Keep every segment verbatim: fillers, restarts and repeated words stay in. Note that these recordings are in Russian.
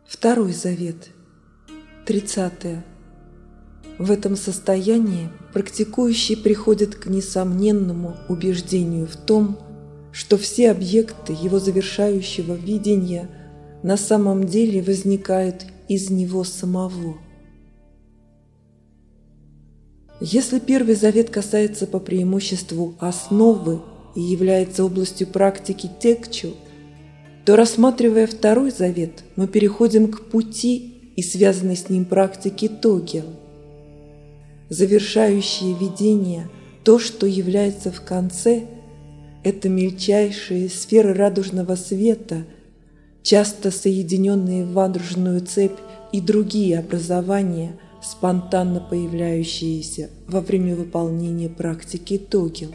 Второй завет. Тридцатое. В этом состоянии практикующий приходит к несомненному убеждению в том, что все объекты его завершающего видения на самом деле возникают из него самого. Если первый завет касается по преимуществу основы и является областью практики текчу, то, рассматривая второй завет, мы переходим к пути и связанной с ним практике тогел. Завершающее видение, то, что является в конце, это мельчайшие сферы радужного света, часто соединенные в радужную цепь, и другие образования, спонтанно появляющиеся во время выполнения практики тогел.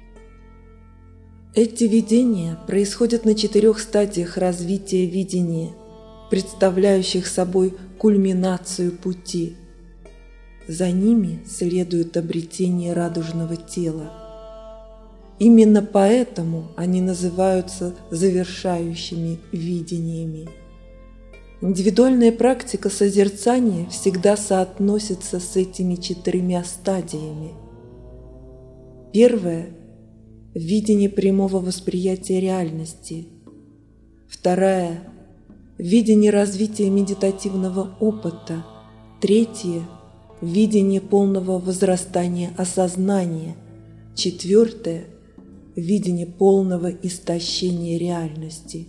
Эти видения происходят на четырех стадиях развития видения, представляющих собой кульминацию пути. За ними следует обретение радужного тела. Именно поэтому они называются завершающими видениями. Индивидуальная практика созерцания всегда соотносится с этими четырьмя стадиями. Первая – видение прямого восприятия реальности. Вторая – видение развития медитативного опыта. Третье – видение полного возрастания осознания. Четвертое – видение полного истощения реальности.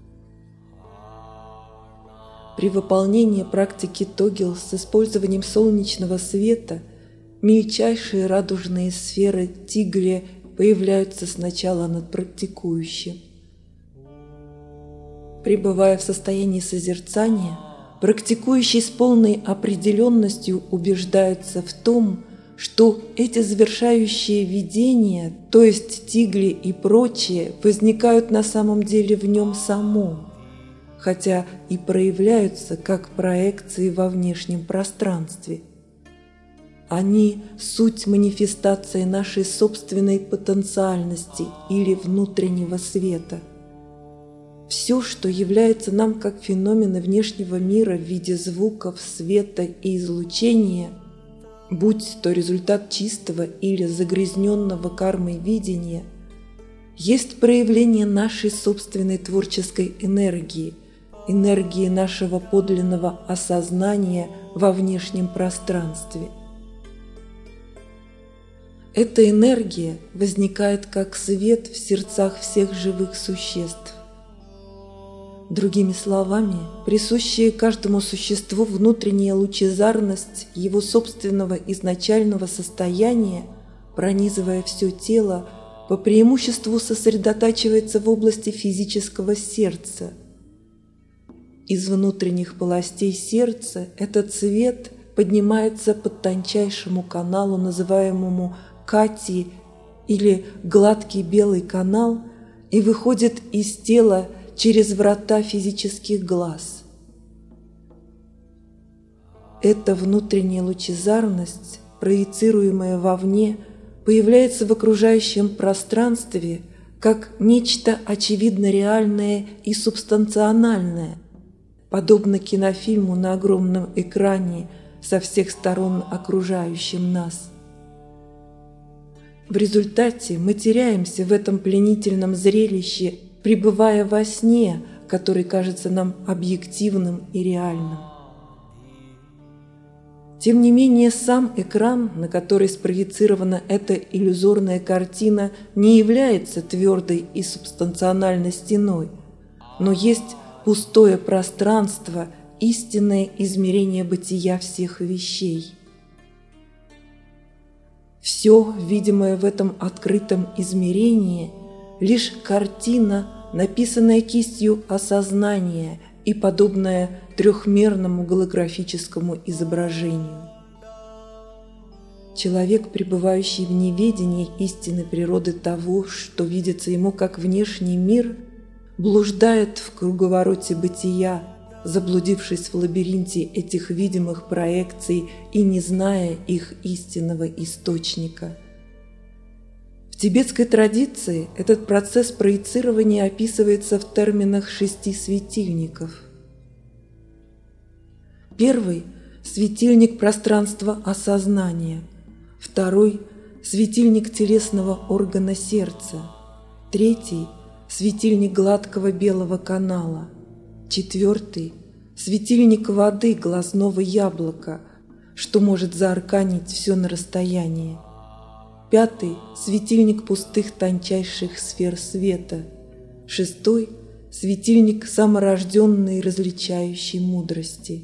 При выполнении практики тогел с использованием солнечного света мельчайшие радужные сферы тигля появляются сначала над практикующим. Пребывая в состоянии созерцания, практикующий с полной определенностью убеждается в том, что эти завершающие видения, то есть тигли и прочие, возникают на самом деле в нем самом, хотя и проявляются как проекции во внешнем пространстве. Они – суть манифестации нашей собственной потенциальности или внутреннего света. Все, что является нам как феномены внешнего мира в виде звуков, света и излучения, будь то результат чистого или загрязненного кармой видения, есть проявление нашей собственной творческой энергии, энергии нашего подлинного осознания во внешнем пространстве. Эта энергия возникает как свет в сердцах всех живых существ. Другими словами, присущая каждому существу внутренняя лучезарность его собственного изначального состояния, пронизывая все тело, по преимуществу сосредотачивается в области физического сердца. Из внутренних полостей сердца этот свет поднимается по тончайшему каналу, называемому кати или гладкий белый канал, и выходит из тела через врата физических глаз. Эта внутренняя лучезарность, проецируемая вовне, появляется в окружающем пространстве как нечто очевидно реальное и субстанциональное, подобно кинофильму на огромном экране, со всех сторон окружающим нас. В результате мы теряемся в этом пленительном зрелище, пребывая во сне, который кажется нам объективным и реальным. Тем не менее, сам экран, на который спроецирована эта иллюзорная картина, не является твердой и субстанциональной стеной, но есть пустое пространство, истинное измерение бытия всех вещей. Все, видимое в этом открытом измерении, лишь картина, написанная кистью осознания и подобная трехмерному голографическому изображению. Человек, пребывающий в неведении истинной природы того, что видится ему как внешний мир, блуждает в круговороте бытия, заблудившись в лабиринте этих видимых проекций и не зная их истинного источника. В тибетской традиции этот процесс проецирования описывается в терминах шести светильников. Первый – светильник пространства осознания. Второй – светильник телесного органа сердца. Третий – светильник гладкого белого канала. Четвертый – светильник воды глазного яблока, что может заарканить все на расстоянии. Пятый – светильник пустых тончайших сфер света. Шестой – светильник саморожденной различающей мудрости.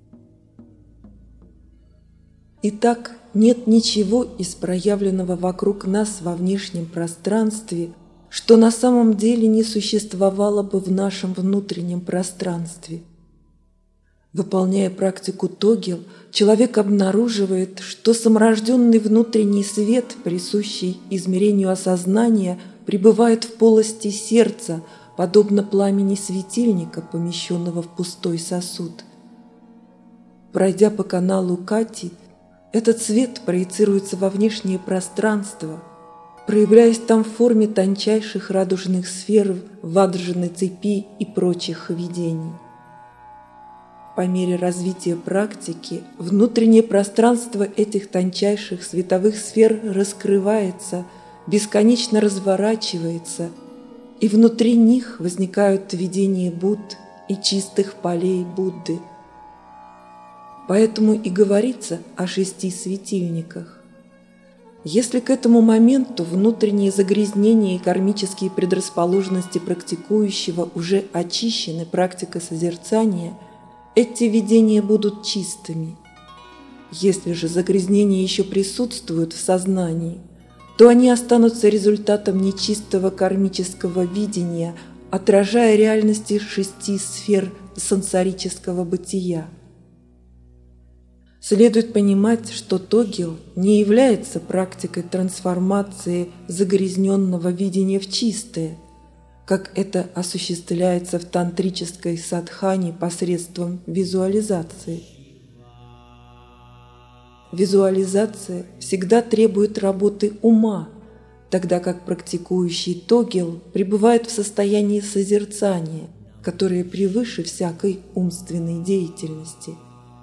Итак, нет ничего из проявленного вокруг нас во внешнем пространстве, что на самом деле не существовало бы в нашем внутреннем пространстве. Выполняя практику Тогел, человек обнаруживает, что саморожденный внутренний свет, присущий измерению осознания, пребывает в полости сердца, подобно пламени светильника, помещенного в пустой сосуд. Пройдя по каналу Кати, этот свет проецируется во внешнее пространство, проявляясь там в форме тончайших радужных сфер, ваджраны цепи и прочих видений. По мере развития практики внутреннее пространство этих тончайших световых сфер раскрывается, бесконечно разворачивается, и внутри них возникают видения Будд и чистых полей Будды. Поэтому и говорится о шести светильниках. Если к этому моменту внутренние загрязнения и кармические предрасположенности практикующего уже очищены практикой созерцания, эти видения будут чистыми. Если же загрязнения еще присутствуют в сознании, то они останутся результатом нечистого кармического видения, отражая реальности шести сфер сансарического бытия. Следует понимать, что Тогел не является практикой трансформации загрязненного видения в чистое, как это осуществляется в тантрической садхане посредством визуализации. Визуализация всегда требует работы ума, тогда как практикующий Тогел пребывает в состоянии созерцания, которое превыше всякой умственной деятельности.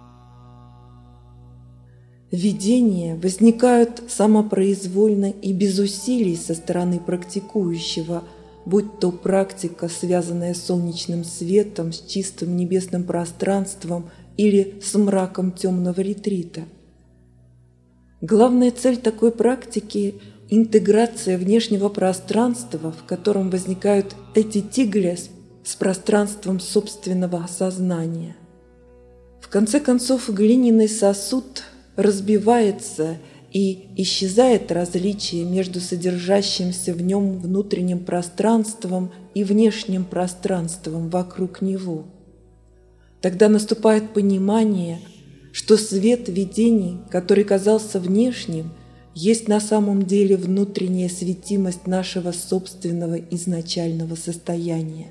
Видения возникают самопроизвольно и без усилий со стороны практикующего, будь то практика, связанная с солнечным светом, с чистым небесным пространством или с мраком темного ретрита. Главная цель такой практики – интеграция внешнего пространства, в котором возникают эти тигли с пространством собственного осознания. В конце концов, глиняный сосуд разбивается, и исчезает различие между содержащимся в нем внутренним пространством и внешним пространством вокруг него. Тогда наступает понимание, что свет видений, который казался внешним, есть на самом деле внутренняя светимость нашего собственного изначального состояния.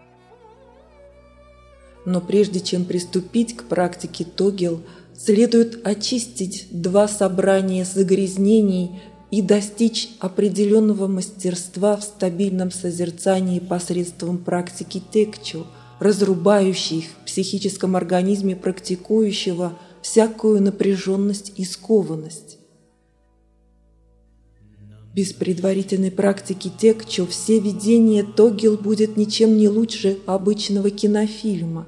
Но прежде чем приступить к практике Тогел, следует очистить два собрания загрязнений и достичь определенного мастерства в стабильном созерцании посредством практики Текчо, разрубающей в психическом организме практикующего всякую напряженность и скованность. Без предварительной практики Текчо все видения Тогел будет ничем не лучше обычного кинофильма.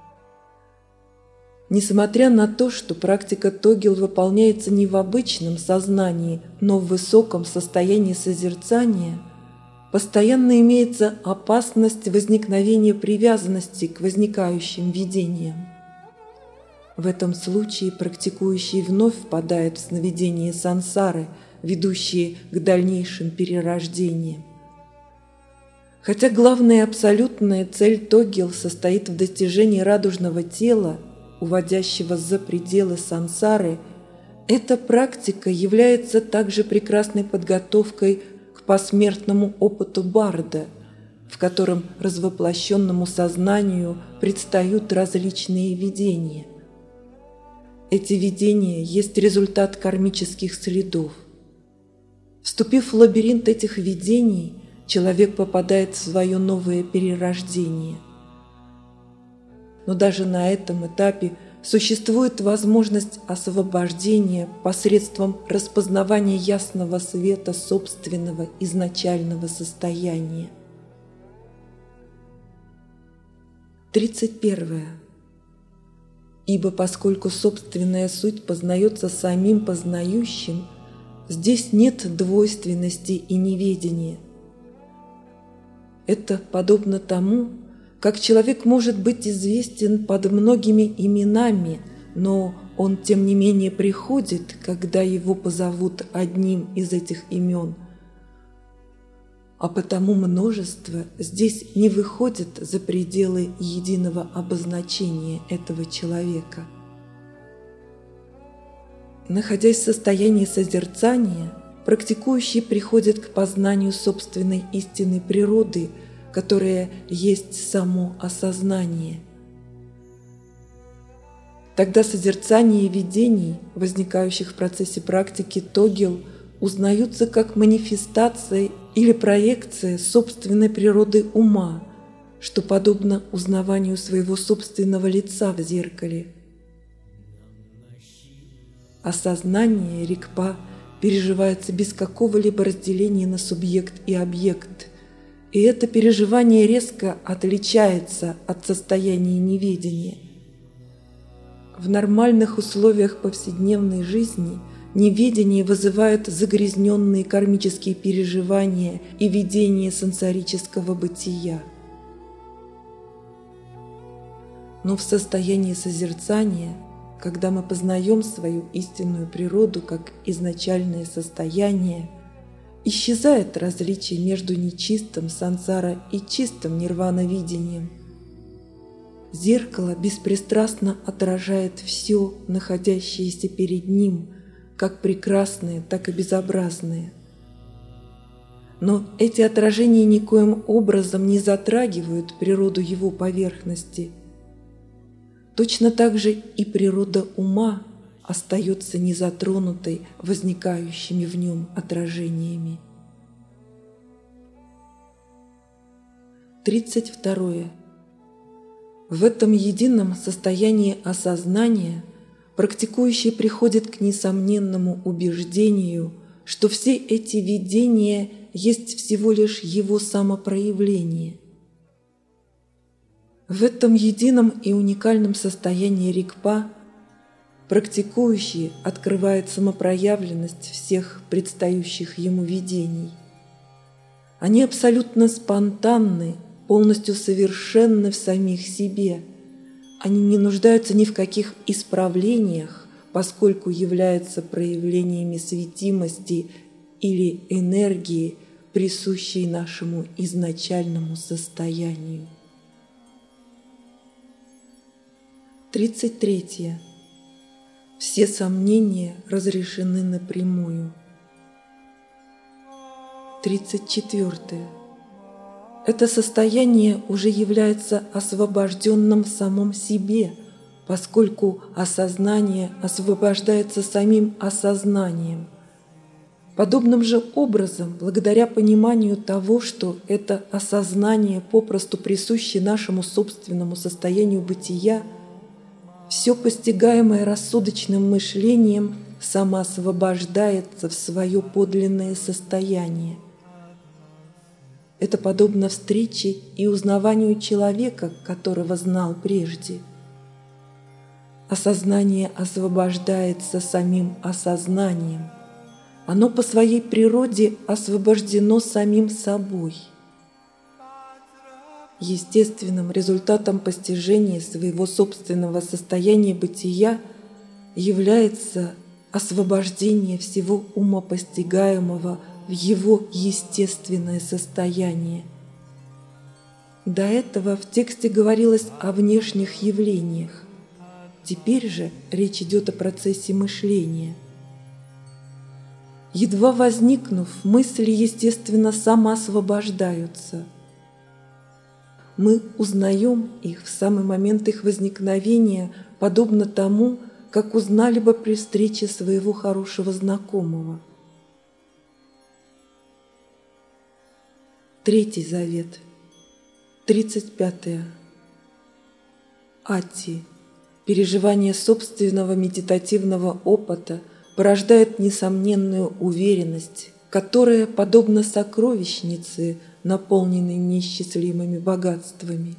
Несмотря на то, что практика Тогел выполняется не в обычном сознании, но в высоком состоянии созерцания, постоянно имеется опасность возникновения привязанности к возникающим видениям. В этом случае практикующий вновь впадает в сновидения сансары, ведущие к дальнейшим перерождениям. Хотя главная абсолютная цель Тогел состоит в достижении радужного тела, уводящего за пределы сансары, эта практика является также прекрасной подготовкой к посмертному опыту барда, в котором развоплощенному сознанию предстают различные видения. Эти видения есть результат кармических следов. Вступив в лабиринт этих видений, человек попадает в свое новое перерождение. Но даже на этом этапе существует возможность освобождения посредством распознавания ясного света собственного изначального состояния. тридцать первое. Ибо поскольку собственная суть познается самим познающим, здесь нет двойственности и неведения. Это подобно тому, как человек может быть известен под многими именами, но он тем не менее приходит, когда его позовут одним из этих имен. А потому множество здесь не выходит за пределы единого обозначения этого человека. Находясь в состоянии созерцания, практикующий приходит к познанию собственной истинной природы, которая есть само осознание. Тогда созерцание видений, возникающих в процессе практики тогил, узнаются как манифестация или проекция собственной природы ума, что подобно узнаванию своего собственного лица в зеркале. Осознание рикпа переживается без какого-либо разделения на субъект и объект, и это переживание резко отличается от состояния неведения. В нормальных условиях повседневной жизни неведение вызывает загрязненные кармические переживания и видение сенсорического бытия. Но в состоянии созерцания, когда мы познаем свою истинную природу как изначальное состояние, исчезает различие между нечистым сансара и чистым нирвана-видением. Зеркало беспристрастно отражает все, находящееся перед ним, как прекрасное, так и безобразное. Но эти отражения никоим образом не затрагивают природу его поверхности. Точно так же и природа ума остается незатронутой возникающими в нем отражениями. тридцать второе. В этом едином состоянии осознания практикующий приходит к несомненному убеждению, что все эти видения есть всего лишь его самопроявление. В этом едином и уникальном состоянии рикпа практикующий открывает самопроявленность всех предстающих ему видений. Они абсолютно спонтанны, полностью совершенны в самих себе. Они не нуждаются ни в каких исправлениях, поскольку являются проявлениями светимости или энергии, присущей нашему изначальному состоянию. тридцать третье. Все сомнения разрешены напрямую. тридцать четвёртое. Это состояние уже является освобожденным в самом себе, поскольку осознание освобождается самим осознанием. Подобным же образом, благодаря пониманию того, что это осознание попросту присуще нашему собственному состоянию бытия, все постигаемое рассудочным мышлением самоосвобождается в свое подлинное состояние. Это подобно встрече и узнаванию человека, которого знал прежде. Осознание освобождается самим осознанием. Оно по своей природе освобождено самим собой. Естественным результатом постижения своего собственного состояния бытия является освобождение всего умопостигаемого в его естественное состояние. До этого в тексте говорилось о внешних явлениях. Теперь же речь идет о процессе мышления. Едва возникнув, мысли, естественно, самоосвобождаются. Мы узнаем их в самый момент их возникновения, подобно тому, как узнали бы при встрече своего хорошего знакомого. Третий завет. тридцать пятое. Ати. Переживание собственного медитативного опыта порождает несомненную уверенность, которая подобна сокровищнице, наполненной неисчислимыми богатствами.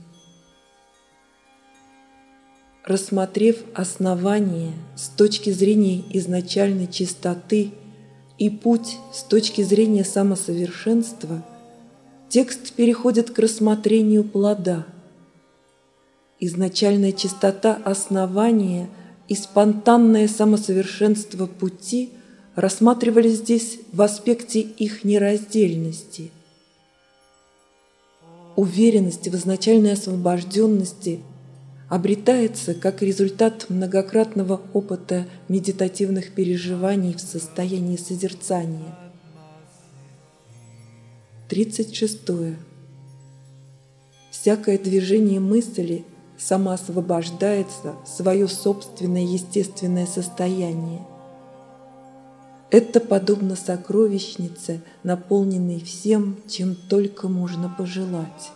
Рассмотрев основание с точки зрения изначальной чистоты и путь с точки зрения самосовершенства, текст переходит к рассмотрению плода. Изначальная чистота основания и спонтанное самосовершенство пути рассматривались здесь в аспекте их нераздельности. Уверенность в изначальной освобожденности обретается как результат многократного опыта медитативных переживаний в состоянии созерцания. тридцать шестое. Всякое движение мысли самоосвобождается в свое собственное естественное состояние. Это подобно сокровищнице, наполненной всем, чем только можно пожелать.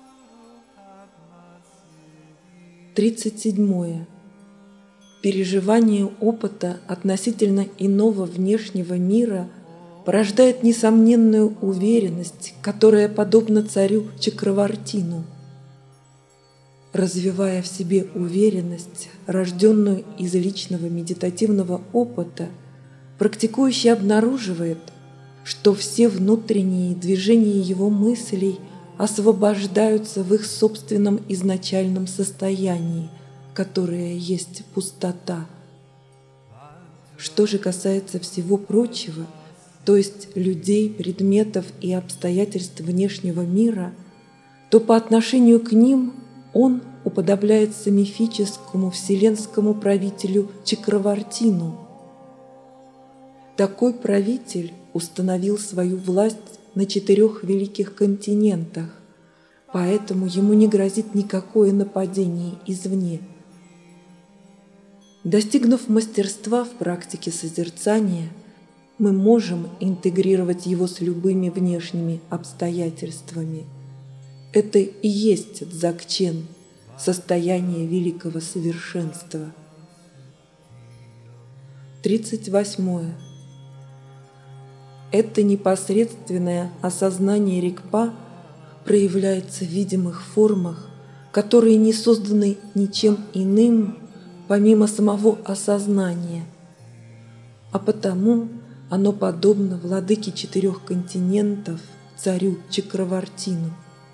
тридцать седьмое. Переживание опыта относительно иного внешнего мира порождает несомненную уверенность, которая подобна царю Чакравартину. Развивая в себе уверенность, рожденную из личного медитативного опыта, практикующий обнаруживает, что все внутренние движения его мыслей освобождаются в их собственном изначальном состоянии, которое есть пустота. Что же касается всего прочего, то есть людей, предметов и обстоятельств внешнего мира, то по отношению к ним он уподобляется мифическому вселенскому правителю Чакравартину. Такой правитель установил свою власть на четырех великих континентах, поэтому ему не грозит никакое нападение извне. Достигнув мастерства в практике созерцания, мы можем интегрировать его с любыми внешними обстоятельствами. Это и есть дзакчен, состояние великого совершенства. тридцать восьмое. Это непосредственное осознание Ригпа проявляется в видимых формах, которые не созданы ничем иным, помимо самого осознания, а потому оно подобно владыке четырех континентов, царю Чакравартину.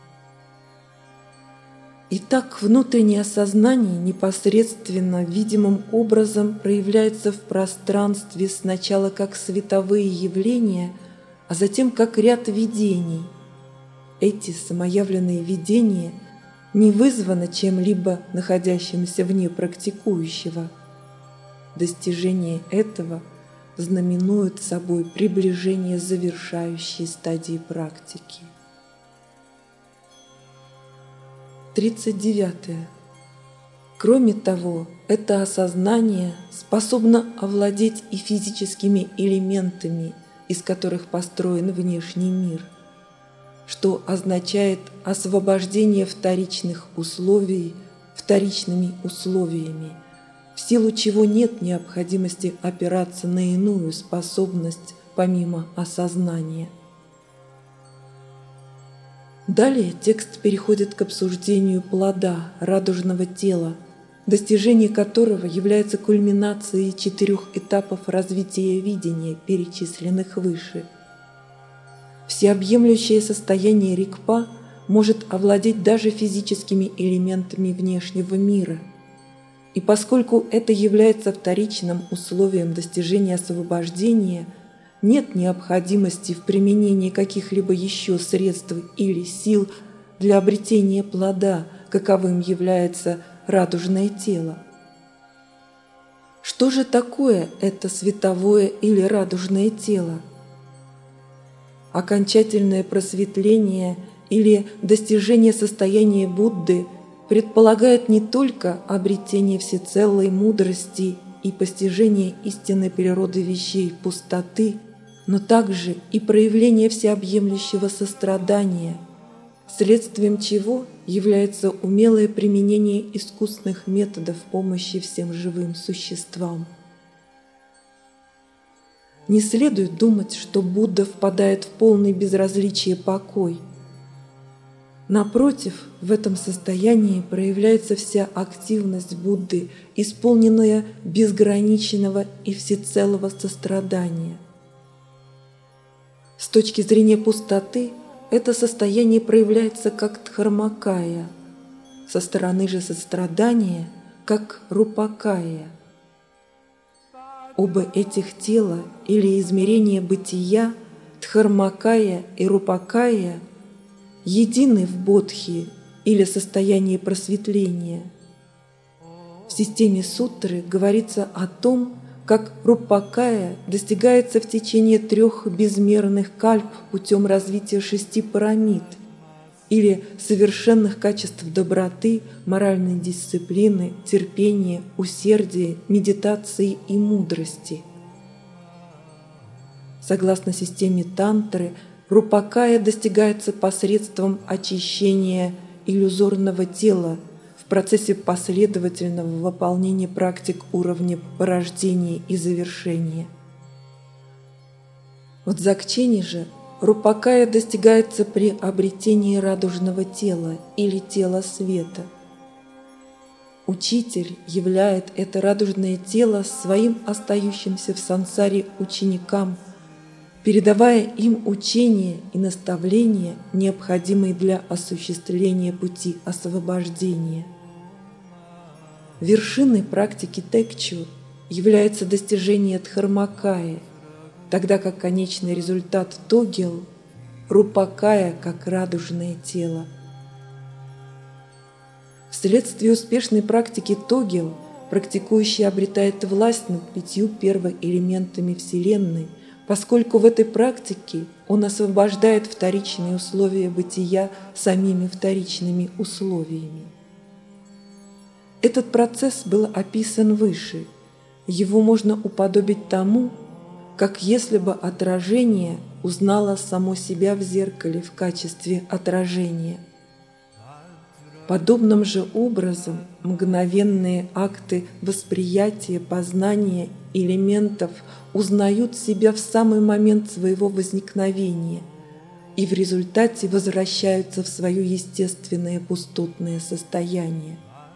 Итак, внутреннее осознание непосредственно видимым образом проявляется в пространстве сначала как световые явления, а затем как ряд видений. Эти самоявленные видения не вызваны чем-либо находящимся вне практикующего. Достижение этого знаменует собой приближение завершающей стадии практики. тридцать девятое. Кроме того, это осознание способно овладеть и физическими элементами, из которых построен внешний мир, что означает освобождение вторичных условий вторичными условиями, в силу чего нет необходимости опираться на иную способность помимо осознания. Далее текст переходит к обсуждению плода радужного тела, достижение которого является кульминацией четырех этапов развития видения, перечисленных выше. Всеобъемлющее состояние Ригпа может овладеть даже физическими элементами внешнего мира. И поскольку это является вторичным условием достижения освобождения, нет необходимости в применении каких-либо еще средств или сил для обретения плода, каковым является радужное тело. Что же такое это световое или радужное тело? Окончательное просветление или достижение состояния Будды предполагает не только обретение всецелой мудрости и постижение истинной природы вещей пустоты, но также и проявление всеобъемлющего сострадания, следствием чего является умелое применение искусственных методов помощи всем живым существам. Не следует думать, что Будда впадает в полное безразличие покой. Напротив, в этом состоянии проявляется вся активность Будды, исполненная безграничного и всецелого сострадания. С точки зрения пустоты, это состояние проявляется как дхармакая, со стороны же сострадания – как рупакая. Оба этих тела или измерения бытия, дхармакая и рупакая, едины в бодхи или состоянии просветления. В системе сутры говорится о том, как рупакая достигается в течение трех безмерных кальп путем развития шести пирамид или совершенных качеств доброты, моральной дисциплины, терпения, усердия, медитации и мудрости. Согласно системе тантры, рупакая достигается посредством очищения иллюзорного тела в процессе последовательного выполнения практик уровня порождения и завершения. В дзакчене же рупакая достигается при обретении радужного тела или тела света. Учитель являет это радужное тело своим остающимся в сансаре ученикам, передавая им учения и наставления, необходимые для осуществления пути освобождения. Вершиной практики текчу является достижение дхармакая, тогда как конечный результат тогел – рупакая как радужное тело. Вследствие успешной практики тогел практикующий обретает власть над пятью первоэлементами Вселенной, поскольку в этой практике он освобождает вторичные условия бытия самими вторичными условиями. Этот процесс был описан выше. Его можно уподобить тому, как если бы отражение узнало само себя в зеркале в качестве отражения. Подобным же образом мгновенные акты восприятия, познания элементов узнают себя в самый момент своего возникновения и в результате возвращаются в свое естественное пустотное состояние.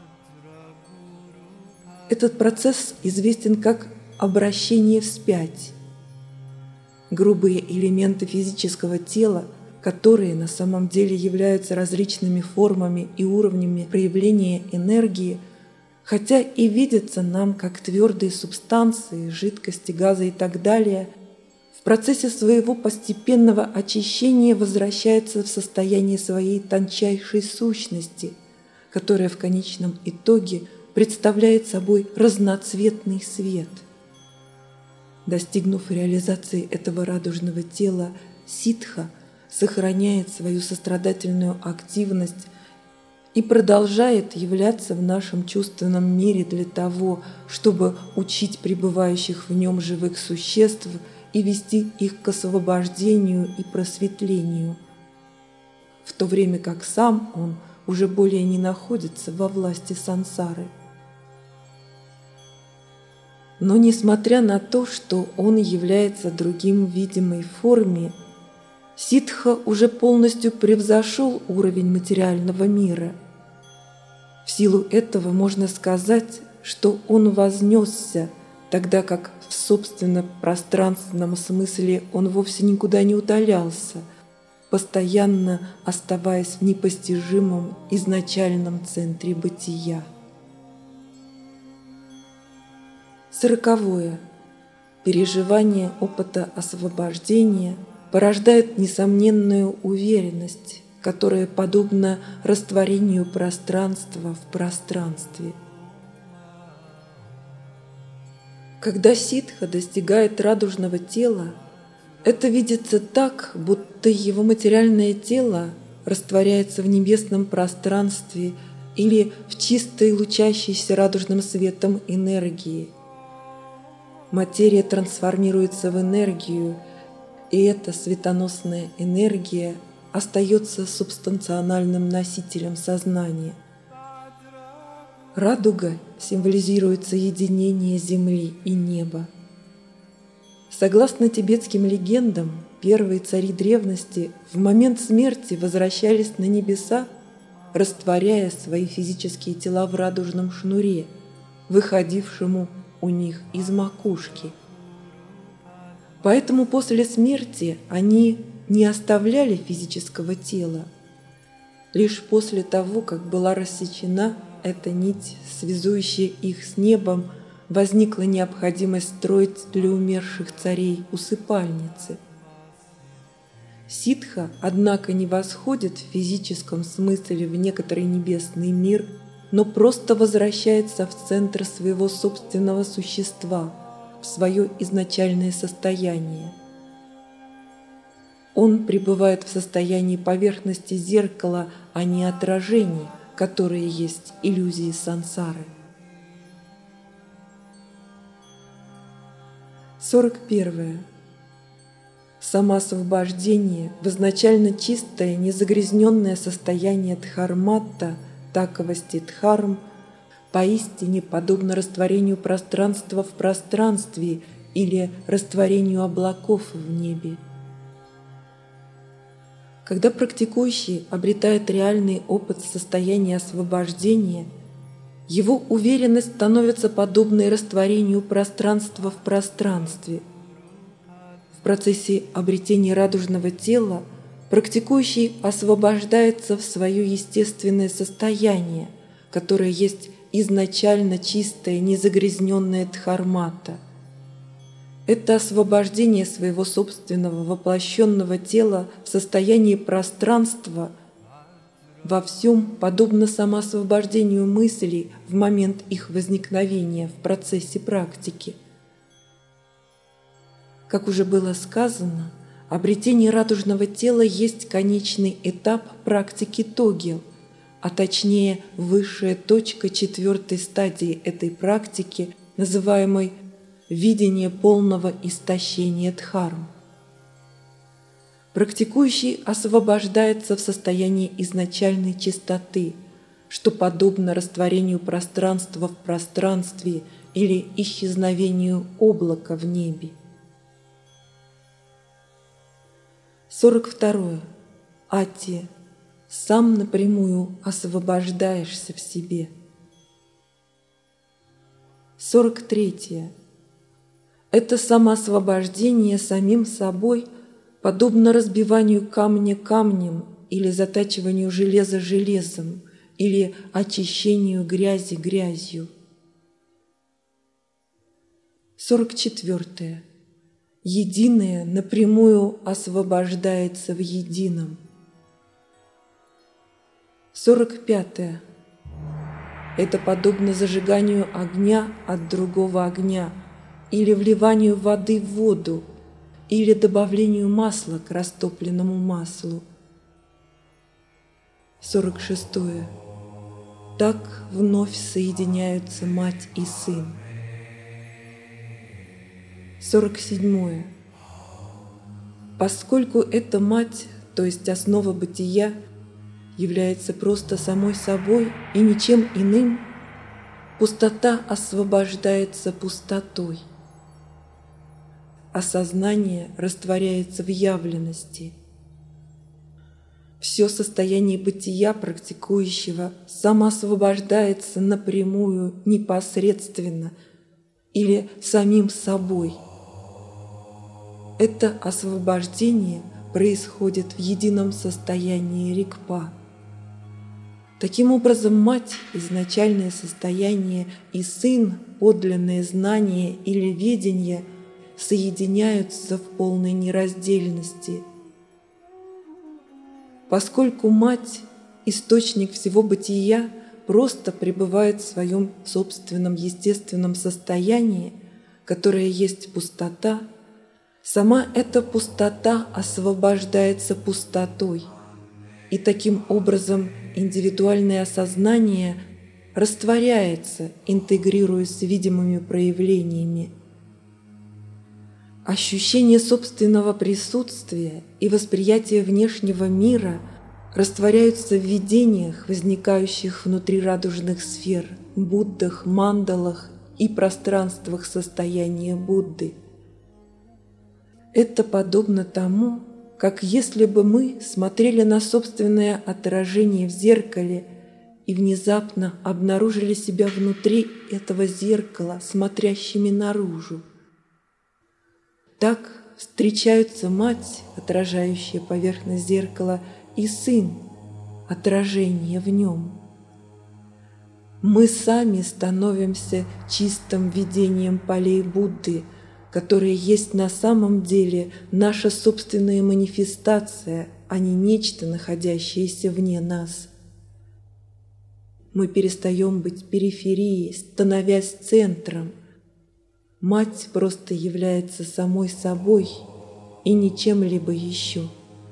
Этот процесс известен как обращение вспять. Грубые элементы физического тела, которые на самом деле являются различными формами и уровнями проявления энергии, хотя и видятся нам как твердые субстанции, жидкости, газы и так далее, в процессе своего постепенного очищения возвращаются в состояние своей тончайшей сущности, которая в конечном итоге представляет собой разноцветный свет. Достигнув реализации этого радужного тела, ситха сохраняет свою сострадательную активность и продолжает являться в нашем чувственном мире для того, чтобы учить пребывающих в нем живых существ и вести их к освобождению и просветлению, в то время как сам он уже более не находится во власти сансары. Но несмотря на то, что он является другим в видимой форме, ситха уже полностью превзошел уровень материального мира. В силу этого можно сказать, что он вознесся, тогда как в собственно пространственном смысле он вовсе никуда не удалялся, постоянно оставаясь в непостижимом изначальном центре бытия. Сороковое. Переживание опыта освобождения порождает несомненную уверенность, которая подобна растворению пространства в пространстве. Когда ситха достигает радужного тела, это видится так, будто его материальное тело растворяется в небесном пространстве или в чистой лучащейся радужным светом энергии. Материя трансформируется в энергию, и эта светоносная энергия остается субстанциональным носителем сознания. Радуга символизирует соединение земли и неба. Согласно тибетским легендам, первые цари древности в момент смерти возвращались на небеса, растворяя свои физические тела в радужном шнуре, выходившему у них из макушки. Поэтому после смерти они не оставляли физического тела. Лишь после того, как была рассечена эта нить, связующая их с небом, возникла необходимость строить для умерших царей усыпальницы. Ситха, однако, не восходит в физическом смысле в некоторый небесный мир, но просто возвращается в центр своего собственного существа, в свое изначальное состояние. Он пребывает в состоянии поверхности зеркала, а не отражений, которые есть иллюзии сансары. сорок первое. Самоосвобождение в изначально чистое, незагрязненное состояние дхарматта, таковости дхарм, поистине подобно растворению пространства в пространстве или растворению облаков в небе. Когда практикующий обретает реальный опыт состояния освобождения, его уверенность становится подобной растворению пространства в пространстве. В процессе обретения радужного тела практикующий освобождается в свое естественное состояние, которое есть изначально чистое, незагрязненное дхармата. Это освобождение своего собственного воплощенного тела в состоянии пространства во всем подобно самоосвобождению мыслей в момент их возникновения в процессе практики. Как уже было сказано, обретение радужного тела есть конечный этап практики тогел, а точнее высшая точка четвертой стадии этой практики, называемой видение полного истощения дхарм. Практикующий освобождается в состоянии изначальной чистоты, что подобно растворению пространства в пространстве или исчезновению облака в небе. сорок второе. Ати. Сам напрямую освобождаешься в себе. сорок третье. Это самоосвобождение самим собой подобно разбиванию камня камнем или затачиванию железа железом или очищению грязи грязью. сорок четвертое. Единое напрямую освобождается в едином. сорок пятое. Это подобно зажиганию огня от другого огня или вливанию воды в воду, или добавлению масла к растопленному маслу. сорок шестое. Так вновь соединяются мать и сын. сорок седьмое. Поскольку эта мать, то есть основа бытия, является просто самой собой и ничем иным, пустота освобождается пустотой. Осознание растворяется в явленности. Все состояние бытия практикующего самоосвобождается напрямую, непосредственно или самим собой. Это освобождение происходит в едином состоянии рикпа. Таким образом, мать – изначальное состояние, и сын – подлинное знание или ведение – соединяются в полной нераздельности. Поскольку мать, источник всего бытия, просто пребывает в своем собственном естественном состоянии, которое есть пустота, сама эта пустота освобождается пустотой, и таким образом индивидуальное осознание растворяется, интегрируясь с видимыми проявлениями. Ощущение собственного присутствия и восприятие внешнего мира растворяются в видениях, возникающих внутри радужных сфер, Буддах, мандалах и пространствах состояния Будды. Это подобно тому, как если бы мы смотрели на собственное отражение в зеркале и внезапно обнаружили себя внутри этого зеркала, смотрящими наружу. Так встречаются мать, отражающая поверхность зеркала, и сын, отражение в нем. Мы сами становимся чистым видением полей Будды, которые есть на самом деле наша собственная манифестация, а не нечто, находящееся вне нас. Мы перестаем быть периферией, становясь центром. Мать просто является самой собой и ничем либо еще.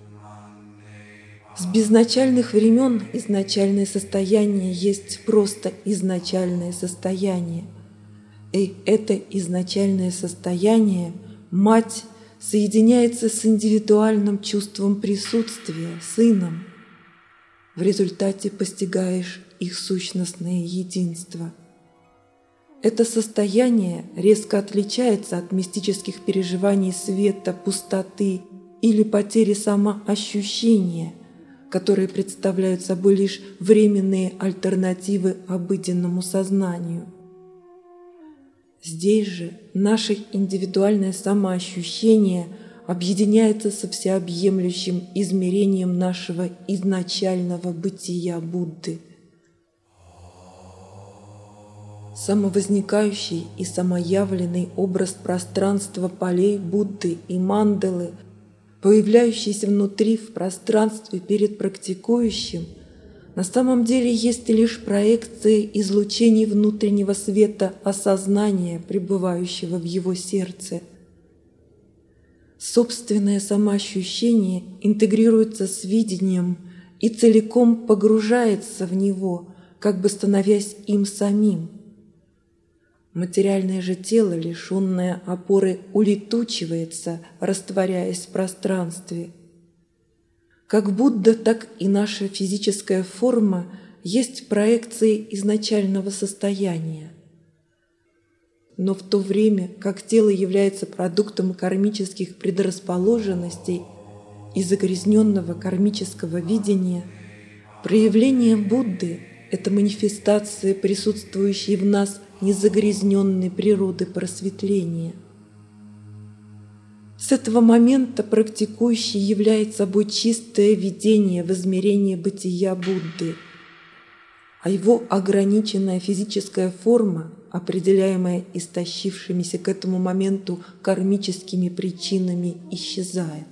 С безначальных времен изначальное состояние есть просто изначальное состояние. И это изначальное состояние, мать, соединяется с индивидуальным чувством присутствия, сыном. В результате постигаешь их сущностное единство. Это состояние резко отличается от мистических переживаний света, пустоты или потери самоощущения, которые представляют собой лишь временные альтернативы обыденному сознанию. Здесь же наше индивидуальное самоощущение объединяется со всеобъемлющим измерением нашего изначального бытия Будды. Самовозникающий и самоявленный образ пространства полей Будды и мандалы, появляющийся внутри в пространстве перед практикующим, на самом деле есть лишь проекция излучений внутреннего света осознания, пребывающего в его сердце. Собственное самоощущение интегрируется с видением и целиком погружается в него, как бы становясь им самим. Материальное же тело, лишенное опоры, улетучивается, растворяясь в пространстве. Как Будда, так и наша физическая форма есть проекции изначального состояния. Но в то время, как тело является продуктом кармических предрасположенностей и загрязненного кармического видения, проявление Будды – это манифестация присутствующей в нас незагрязненной природы просветления. С этого момента практикующий является собой чистое видение в измерении бытия Будды, а его ограниченная физическая форма, определяемая истощившимися к этому моменту кармическими причинами, исчезает.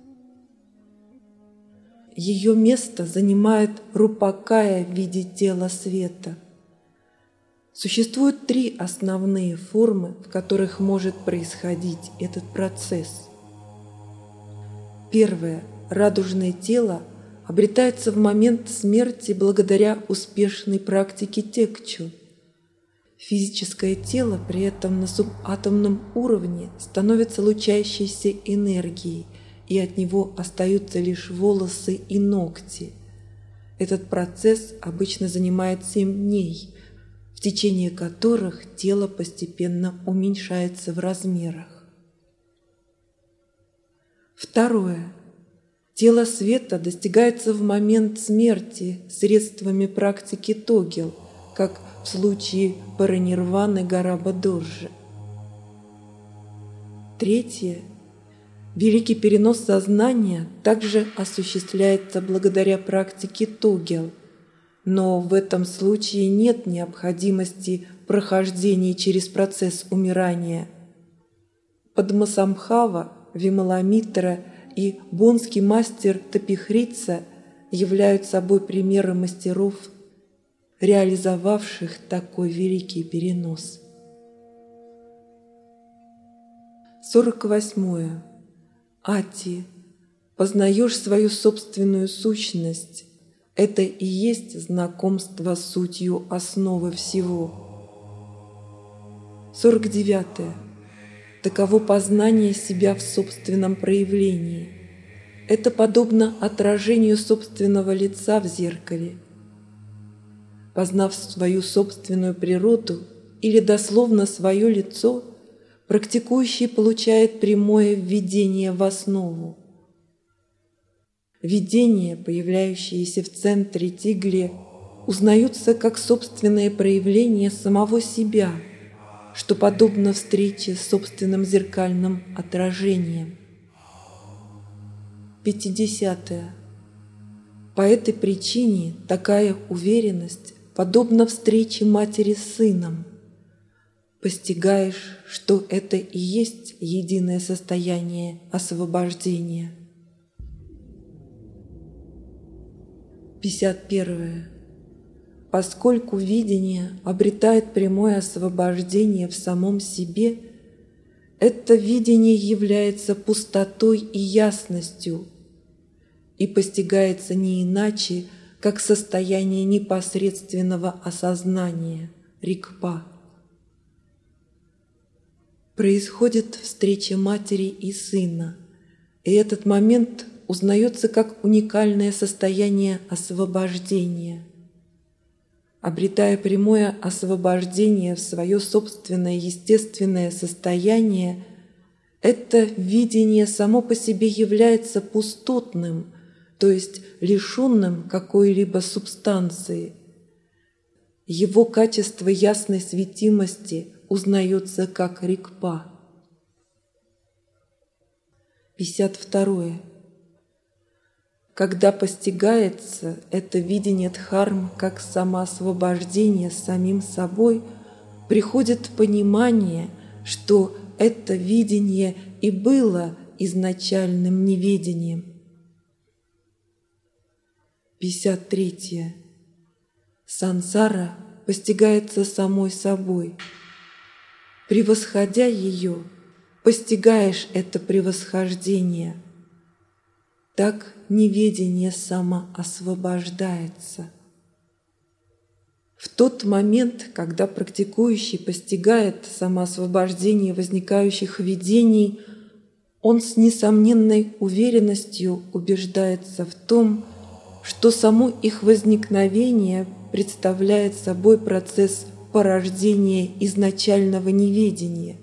Ее место занимает рупакая в виде тела света. Существуют три основные формы, в которых может происходить этот процесс. Первое. Радужное тело обретается в момент смерти благодаря успешной практике текчу. Физическое тело при этом на субатомном уровне становится лучащейся энергией, и от него остаются лишь волосы и ногти. Этот процесс обычно занимает семь дней, в течение которых тело постепенно уменьшается в размерах. Второе. Тело света достигается в момент смерти средствами практики тогел, как в случае паранирваны Гарабха-доржи. Третье. Великий перенос сознания также осуществляется благодаря практике тогел, но в этом случае нет необходимости прохождения через процесс умирания. Падмасамбхава, Вималамитра и бонский мастер Тапихрица являются собой примеры мастеров, реализовавших такой великий перенос. сорок восьмое. Ати. Познаешь свою собственную сущность. Это и есть знакомство с сутью основы всего. сорок девятое. таково познание себя в собственном проявлении. Это подобно отражению собственного лица в зеркале. Познав свою собственную природу или дословно свое лицо, практикующий получает прямое введение в основу. Видения, появляющиеся в центре тигли, узнаются как собственное проявление самого себя, что подобно встрече с собственным зеркальным отражением. пятидесятое. По этой причине такая уверенность подобна встрече матери с сыном. Постигаешь, что это и есть единое состояние освобождения. пятьдесят первое. Поскольку видение обретает прямое освобождение в самом себе, это видение является пустотой и ясностью и постигается не иначе, как состояние непосредственного осознания, рикпа. Происходит встреча матери и сына, и этот момент узнается как уникальное состояние освобождения. Обретая прямое освобождение в свое собственное естественное состояние, это видение само по себе является пустотным, то есть лишенным какой-либо субстанции. Его качество ясной светимости узнается как рикпа. пятьдесят второе. Когда постигается это видение дхарм как самоосвобождение самим собой, приходит понимание, что это видение и было изначальным неведением. пятьдесят третье. Сансара постигается самой собой. Превосходя ее, постигаешь это превосхождение. Так неведение самоосвобождается. В тот момент, когда практикующий постигает самоосвобождение возникающих видений, он с несомненной уверенностью убеждается в том, что само их возникновение представляет собой процесс порождения изначального неведения.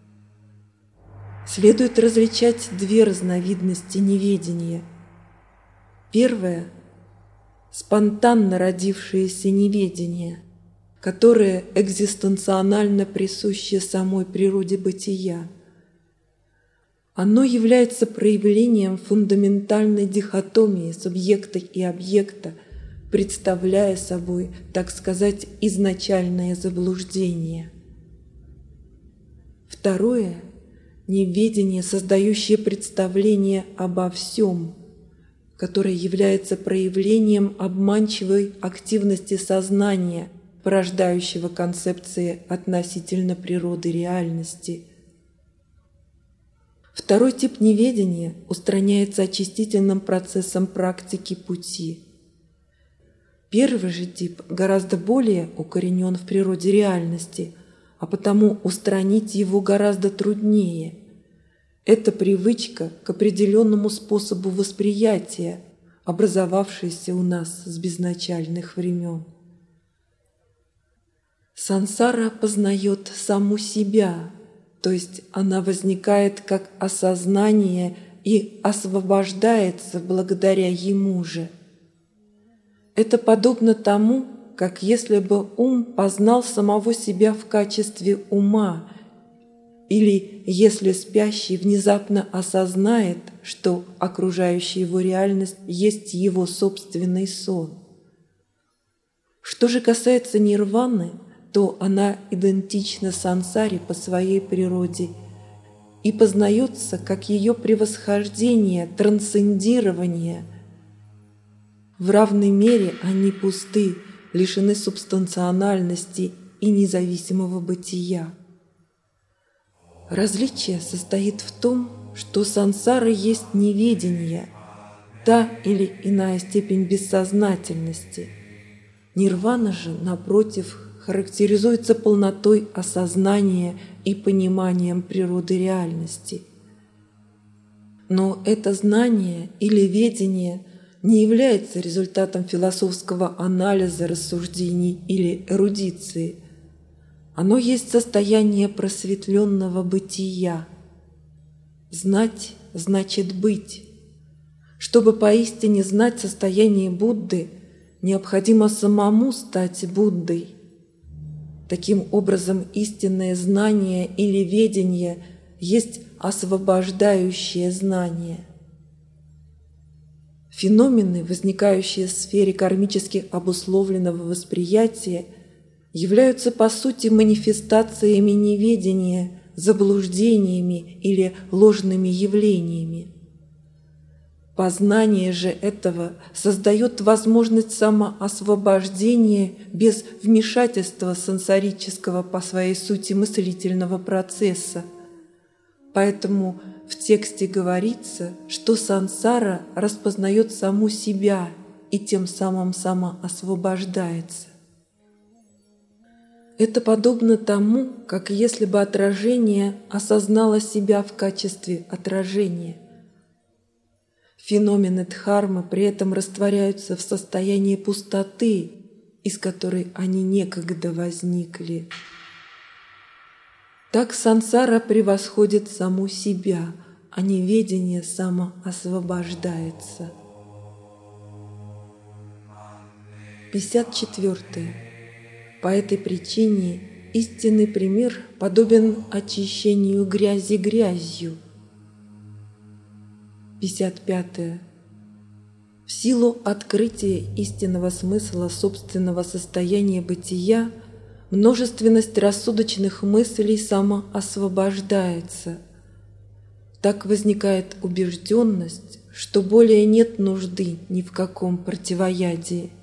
Следует различать две разновидности неведения. Первое – спонтанно родившееся неведение, которое экзистенционально присуще самой природе бытия. Оно является проявлением фундаментальной дихотомии субъекта и объекта, представляя собой, так сказать, изначальное заблуждение. Второе – неведение, создающее представление обо всем, которое является проявлением обманчивой активности сознания, порождающего концепции относительно природы реальности. Второй тип неведения устраняется очистительным процессом практики пути. Первый же тип гораздо более укоренен в природе реальности, а потому устранить его гораздо труднее. Это привычка к определенному способу восприятия, образовавшаяся у нас с безначальных времен. Сансара познает саму себя, то есть она возникает как осознание и освобождается благодаря ему же. Это подобно тому, как если бы ум познал самого себя в качестве ума, или если спящий внезапно осознает, что окружающая его реальность есть его собственный сон. Что же касается нирваны, то она идентична сансаре по своей природе и познается как ее превосхождение, трансцендирование. В равной мере они пусты, лишены субстанциональности и независимого бытия. Различие состоит в том, что сансара есть неведение, та или иная степень бессознательности. Нирвана же, напротив, характеризуется полнотой осознания и пониманием природы реальности. Но это знание или ведение не является результатом философского анализа, рассуждений или эрудиции. Оно есть состояние просветленного бытия. Знать значит быть. Чтобы поистине знать состояние Будды, необходимо самому стать Буддой. Таким образом, истинное знание или ведение есть освобождающее знание. Феномены, возникающие в сфере кармически обусловленного восприятия, являются по сути манифестациями неведения, заблуждениями или ложными явлениями. Познание же этого создает возможность самоосвобождения без вмешательства сенсорического по своей сути мыслительного процесса. Поэтому в тексте говорится, что сансара распознает саму себя и тем самым самоосвобождается. Это подобно тому, как если бы отражение осознало себя в качестве отражения. Феномены дхармы при этом растворяются в состоянии пустоты, из которой они некогда возникли. Так сансара превосходит саму себя, а неведение самоосвобождается. пятьдесят четвёртое. По этой причине истинный пример подобен очищению грязи грязью. пятьдесят пятое. В силу открытия истинного смысла собственного состояния бытия множественность рассудочных мыслей самоосвобождается. Так возникает убежденность, что более нет нужды ни в каком противоядии.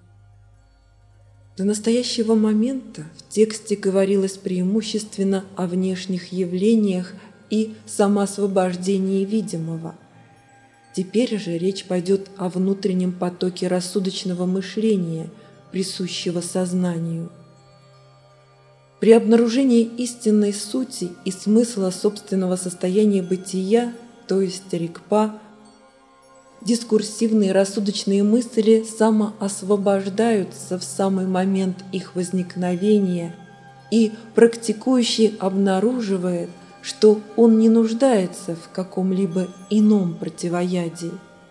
До настоящего момента в тексте говорилось преимущественно о внешних явлениях и самоосвобождении видимого. Теперь же речь пойдет о внутреннем потоке рассудочного мышления, присущего сознанию. При обнаружении истинной сути и смысла собственного состояния бытия, то есть рикпа, дискурсивные рассудочные мысли самоосвобождаются в самый момент их возникновения, и практикующий обнаруживает, что он не нуждается в каком-либо ином противоядии.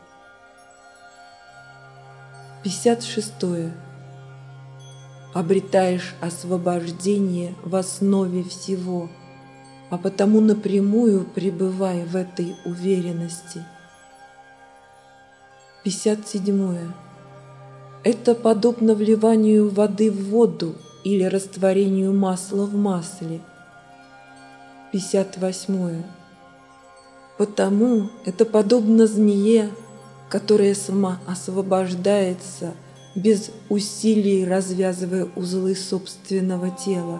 пятьдесят шестое. Обретаешь освобождение в основе всего, а потому напрямую пребывай в этой уверенности. пятьдесят седьмое. Это подобно вливанию воды в воду или растворению масла в масле. пятьдесят восьмое. Потому это подобно змее, которая сама освобождается, без усилий развязывая узлы собственного тела.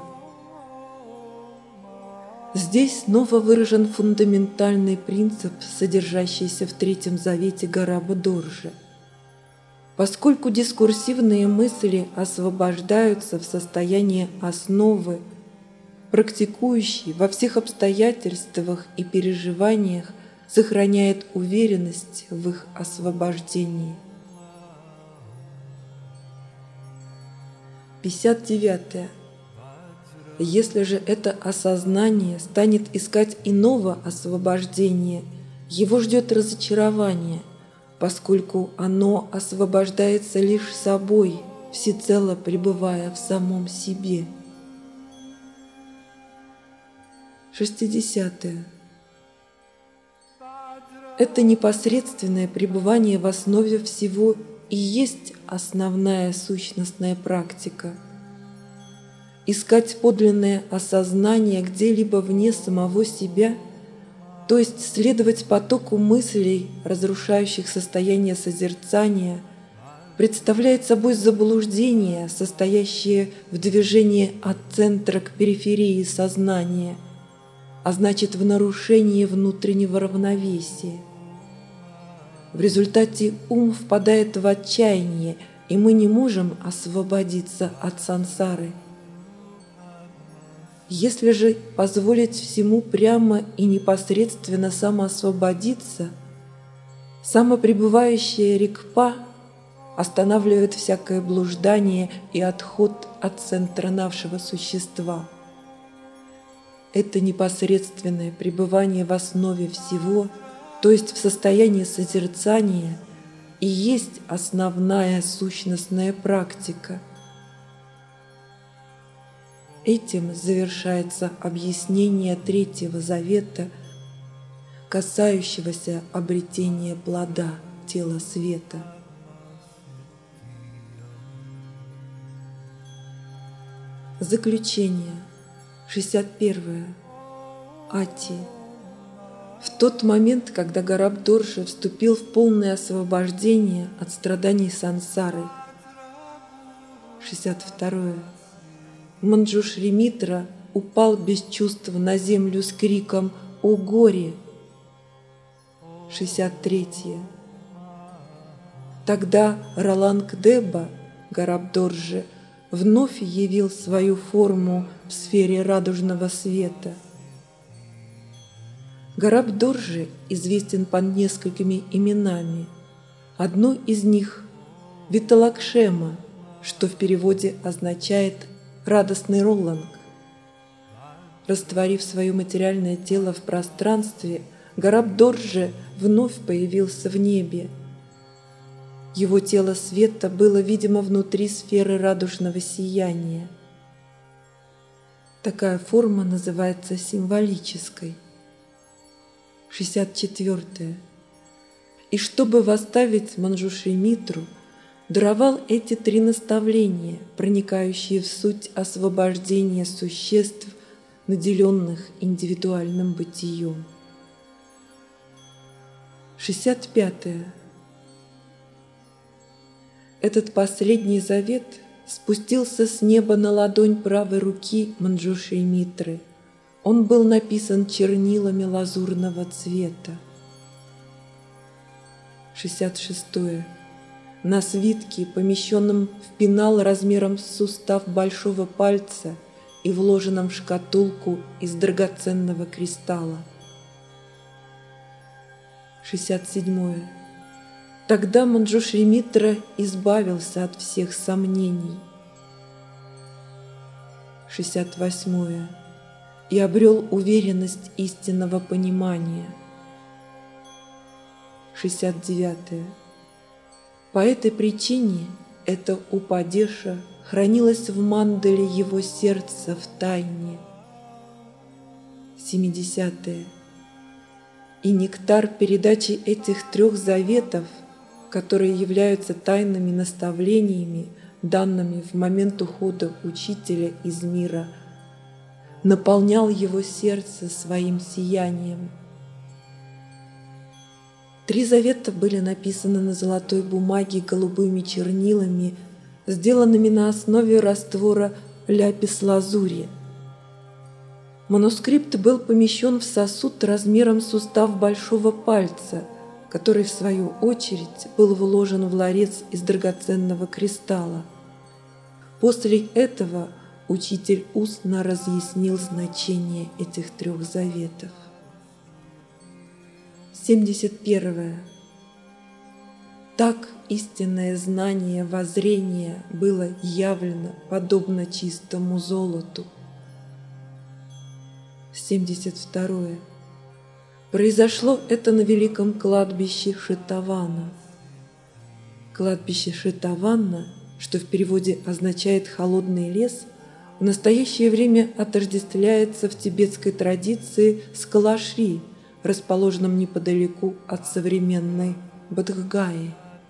Здесь снова выражен фундаментальный принцип, содержащийся в Третьем Завете Гараба-дорже. Поскольку дискурсивные мысли освобождаются в состоянии основы, практикующий во всех обстоятельствах и переживаниях сохраняет уверенность в их освобождении. пятьдесят девятое. Если же это осознание станет искать иного освобождения, его ждет разочарование, поскольку оно освобождается лишь собой, всецело пребывая в самом себе. шестидесятое. Это непосредственное пребывание в основе всего и есть основная сущностная практика. Искать подлинное осознание где-либо вне самого себя, то есть следовать потоку мыслей, разрушающих состояние созерцания, представляет собой заблуждение, состоящее в движении от центра к периферии сознания, а значит в нарушении внутреннего равновесия. В результате ум впадает в отчаяние, и мы не можем освободиться от сансары. Если же позволить всему прямо и непосредственно самоосвободиться, самопребывающая рикпа останавливает всякое блуждание и отход от центра нашего существа. Это непосредственное пребывание в основе всего, то есть в состоянии созерцания, и есть основная сущностная практика. Этим завершается объяснение Третьего Завета, касающегося обретения плода тела света. Заключение. шестьдесят первое. Ати. В тот момент, когда Гарабдоржи вступил в полное освобождение от страданий сансары. шестьдесят второе. Манджушри-Митра упал без чувств на землю с криком «О горе!». шестьдесят третье. Тогда Ролангдеба, Гарабдоржи, вновь явил свою форму в сфере радужного света. Гарабдоржи известен под несколькими именами. Одно из них – Виталакшема, что в переводе означает «радостный Роланг». Растворив свое материальное тело в пространстве, Гарабдоржи вновь появился в небе. Его тело света было видимо внутри сферы радужного сияния. Такая форма называется символической. шестьдесят четвёртое. И чтобы восставить Манджушри-Митру, даровал эти три наставления, проникающие в суть освобождения существ, наделенных индивидуальным бытием. шестьдесят пятое. Этот последний завет спустился с неба на ладонь правой руки Манджушри-Митры. Он был написан чернилами лазурного цвета. шестьдесят шестое. На свитке, помещенном в пенал размером с сустав большого пальца и вложенном в шкатулку из драгоценного кристалла. шестьдесят седьмое. Тогда Манджушри-Митра избавился от всех сомнений. шестьдесят восьмое. И обрел уверенность истинного понимания. шестьдесят девятое. По этой причине эта упадеша хранилась в мандале его сердца в тайне. семидесятое. И нектар передачи этих трех заветов, которые являются тайными наставлениями, данными в момент ухода учителя из мира, наполнял его сердце своим сиянием. Три завета были написаны на золотой бумаге голубыми чернилами, сделанными на основе раствора ляпис-лазури. Манускрипт был помещен в сосуд размером с сустав большого пальца, который, в свою очередь, был вложен в ларец из драгоценного кристалла. После этого учитель устно разъяснил значение этих трех заветов. семьдесят первое. Так истинное знание воззрения было явлено подобно чистому золоту. семьдесят второе. Произошло это на великом кладбище Шетавана. Кладбище Шетавана, что в переводе означает «холодный лес», в настоящее время отождествляется в тибетской традиции с Калашри, расположенным неподалеку от современной Бодхгайи.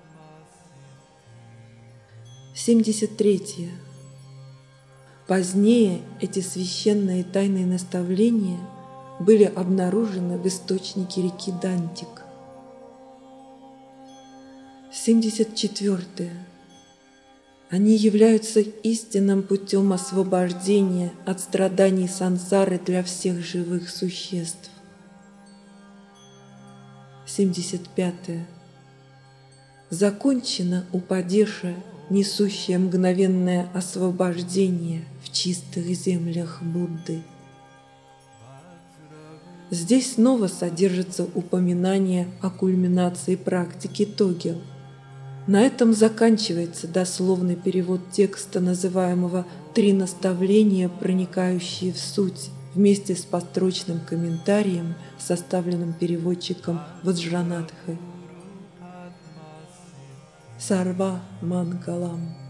семьдесят третье. Позднее эти священные тайные наставления были обнаружены в источнике реки Дантик. семьдесят четвёртое. Они являются истинным путем освобождения от страданий сансары для всех живых существ. семьдесят пятое. Закончена упадеша несущая мгновенное освобождение в чистых землях Будды. Здесь снова содержится упоминание о кульминации практики Тогел. На этом заканчивается дословный перевод текста, называемого «Три наставления, проникающие в суть», вместе с построчным комментарием, составленным переводчиком Ваджранатхой. Сарва Мангалам.